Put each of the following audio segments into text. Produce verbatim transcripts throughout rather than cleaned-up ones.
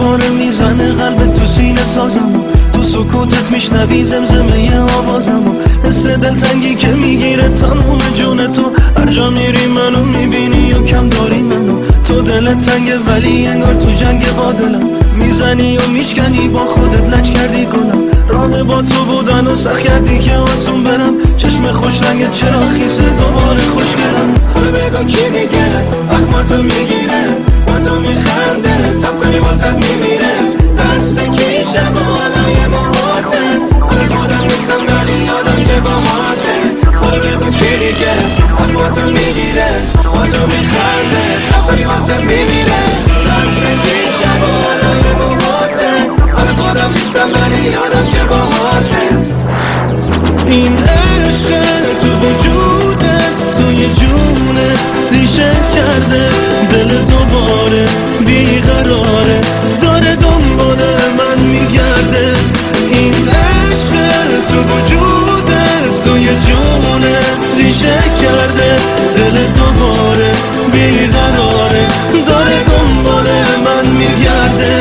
دوباره میزنه قلب تو سینه سازم، تو سکوتت میشنوی زمزمه آوازم، حس دلتنگی که میگیره تموم جون تو. هر جا میری منو میبینی و کم داری منو، تو دلت تنگه ولی انگار تو جنگ با دلم، میزنی و میشکنی با خودت لج کردی گلم. راه با تو بودن و سخت کردی که آسون برم، چشم خوش رنگت چرا خیسه دوباره خوشگلم. حالا بگو کی دیگه اخماتو میگیره، با تو میخنده تب کنی واسد میمیره، دست کی شب و حالای موهاته، حالا خودم نیستم ولی یادم که با ماته. حالا بگو کی دیگه اخماتو میگیره، با تو میخنده تب کنی واسد میمیره، دست کی شب و حالای موهاته، حالا خودم نیستم ولی یادم که با ماته. این عشق تو وجودت توی جونت ریشه کرده، دل دوباره بیقراره داره دنبال من میگرده. این عشق تو وجودت توی جونت ریشه کرده، دل دوباره بیقراره داره دنبال من میگرده.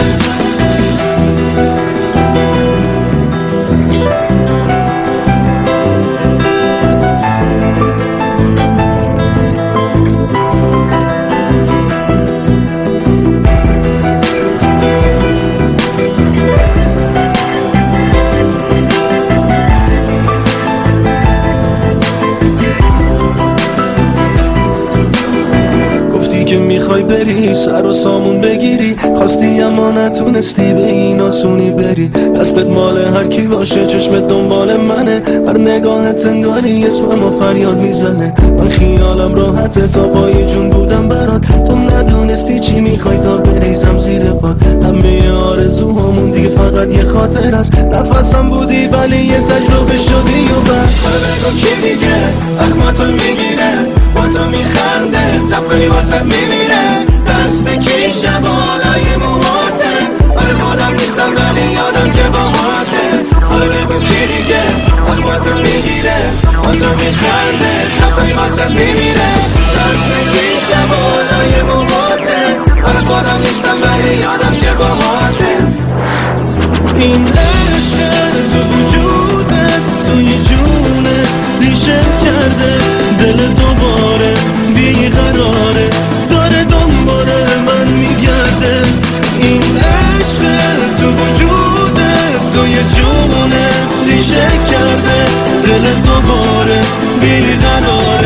که میخوای بری سر و سامون بگیری، خواستی اما نتونستی به این آسونی بری. دستت مال هر کی باشه، چشمت دنبال منه، هر نگاهت انگاری اسمم و فریاد میزنه. من خیالم راحته تا پای جون بودم برات، تو ندونستی چی میخوای تا بریزم زیر پات. همه آرزوهامون دیگه فقط یه خاطر است، نفسم بودی ولی یه تجربه شدی و بس. بگو کی دیگه اخماتو میگیره، با تو میخنده تب کنی واسد میمیره، دست کی شب و حالای موهاته، آره خودم نیستم ولی یادم که با ماته. حالا بگو کی دیگه اخماتو میگیره، با تو میخنده تب کنی واسد میمیره، دست کی شب و حالای موهاته، آره خودم نیستم ولی یادم که با ماته. این عشق تو وجودت توی جونت ریشه کرده، دل دوباره بیقراره داره دنبال من میگرده. این عشق تو وجودت توی جونت ریشه کرده، دل دوباره بیقراره